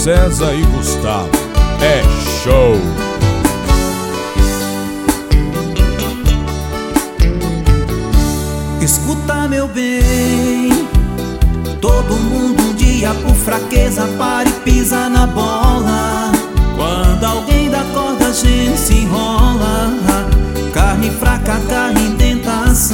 César e Gustavo. É show! Escuta, meu bem, todo mundo um dia por fraqueza para e pisa na bola. Quando alguém dá corda a gente se enrola. Carne fraca, carne em tentação.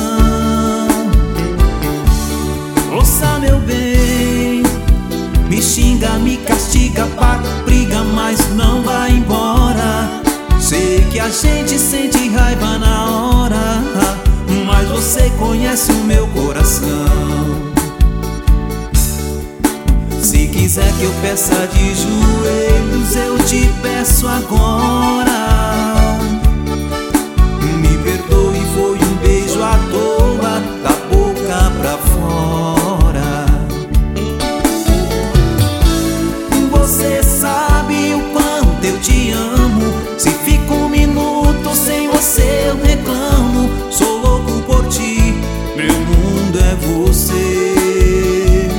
Ouça, meu bem, me xinga, me castiga, paga briga, mas não vai embora. Sei que a gente sente raiva na hora, mas você conhece o meu coração. Se quiser que eu peça de joelhos, eu te peço agora. Me perdoe, foi um beijo à toa, da boca pra fora. Você sabe o quanto eu te amo. Se fico um minuto sem você eu reclamo. Sou louco por ti, meu mundo é você.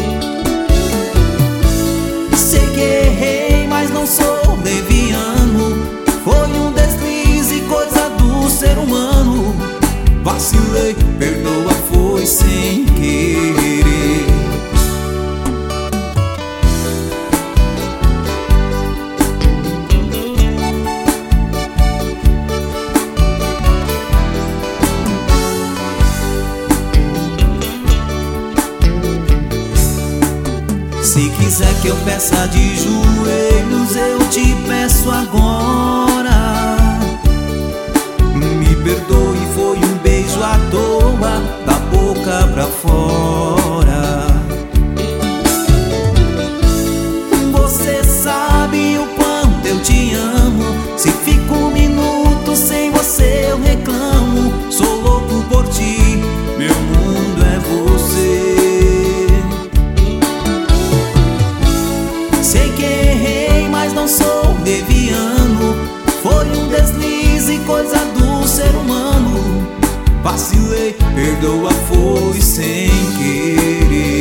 Sei que errei, mas não sou leviano. Foi um deslize, coisa do ser humano. Vacilei, perdoa, foi sem querer. Se quiser que eu peça de joelhos, eu te peço agora. Me perdoe, foi um beijo à toa, da boca pra fora. Você sabe o quanto eu te amo. Se fico um minuto sem você eu reclamo. Sou louco por ti, meu mundo é você. Sei que errei, mas não sou leviano. Foi um deslize, coisa do ser humano. Vacilei, perdoa, foi sem querer.